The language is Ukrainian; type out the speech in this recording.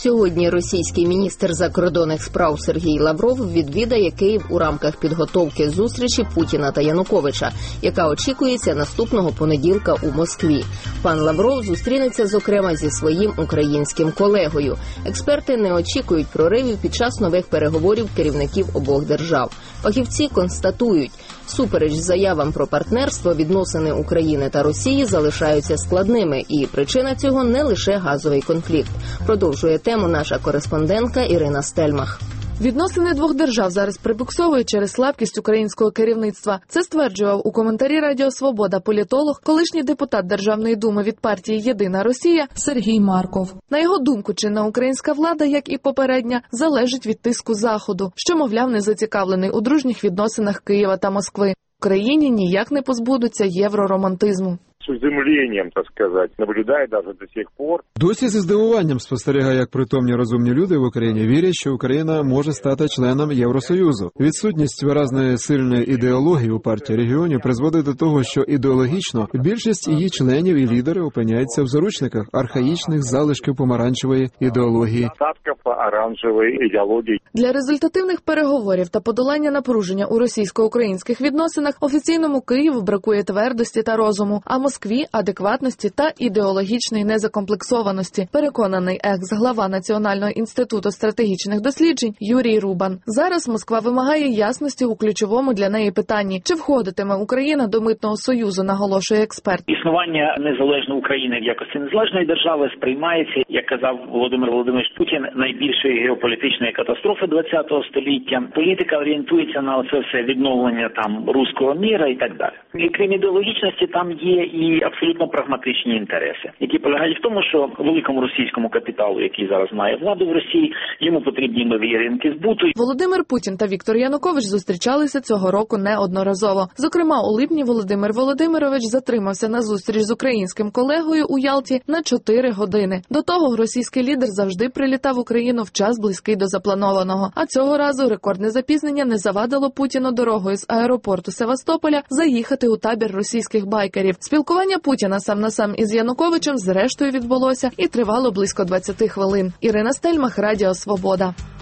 Сьогодні російський міністр закордонних справ Сергій Лавров відвідає Київ у рамках підготовки зустрічі Путіна та Януковича, яка очікується наступного понеділка у Москві. Пан Лавров зустрінеться, зокрема, зі своїм українським колегою. Експерти не очікують проривів під час нових переговорів керівників обох держав. Фахівці констатують, всупереч заявам про партнерство, відносини України та Росії залишаються складними, і причина цього не лише газовий конфлікт. Продовжує тему наша кореспондентка Ірина Стельмах. Відносини двох держав зараз прибуксовують через слабкість українського керівництва. Це стверджував у коментарі Радіо Свобода політолог, колишній депутат Державної думи від партії «Єдина Росія» Сергій Марков. На його думку, чинна українська влада, як і попередня, залежить від тиску Заходу, що, мовляв, не зацікавлений у дружніх відносинах Києва та Москви. Україні ніяк не позбудуться євроромантизму. З ізумленням, так сказати, наблюдає навіть до сих пор. Досі зі здивуванням спостерігає, як притомні розумні люди в Україні вірять, що Україна може стати членом Євросоюзу. Відсутність виразної сильної ідеології у партії регіонів призводить до того, що ідеологічно більшість її членів і лідери опиняються в заручниках архаїчних залишків помаранчевої ідеології. Оранжевої ідеології. Для результативних переговорів та подолання напруження у російсько-українських відносинах офіційному Києву бракує твердості та розуму, а Москві – адекватності та ідеологічної незакомплексованості, переконаний екс-глава Національного інституту стратегічних досліджень Юрій Рубан. Зараз Москва вимагає ясності у ключовому для неї питанні. Чи входитиме Україна до митного союзу, наголошує експерт. Існування незалежної України в якості незалежної держави сприймається, як казав Володимир Володимирович Путін, найбільшої геополітичної катастрофи ХХ століття. Політика орієнтується на оце все відновлення руського міра і так далі. І крім ідеологічності, там є і абсолютно прагматичні інтереси, які полягають в тому, що великому російському капіталу, який зараз має владу в Росії, йому потрібні нові ринки збуту. Володимир Путін та Віктор Янукович зустрічалися цього року неодноразово. Зокрема, у липні Володимир Володимирович затримався на зустріч з українським колегою у Ялті на 4 години. До того російський лідер завжди прилітав в Україну в час близький до запланованого. А цього разу рекордне запізнення не завадило Путіну дорогою з аеропорту Севастополя заїхати у табір російських байкерів. Спілкування Путіна сам на сам із Януковичем зрештою відбулося і тривало близько 20 хвилин. Ірина Стельмах, Радіо Свобода.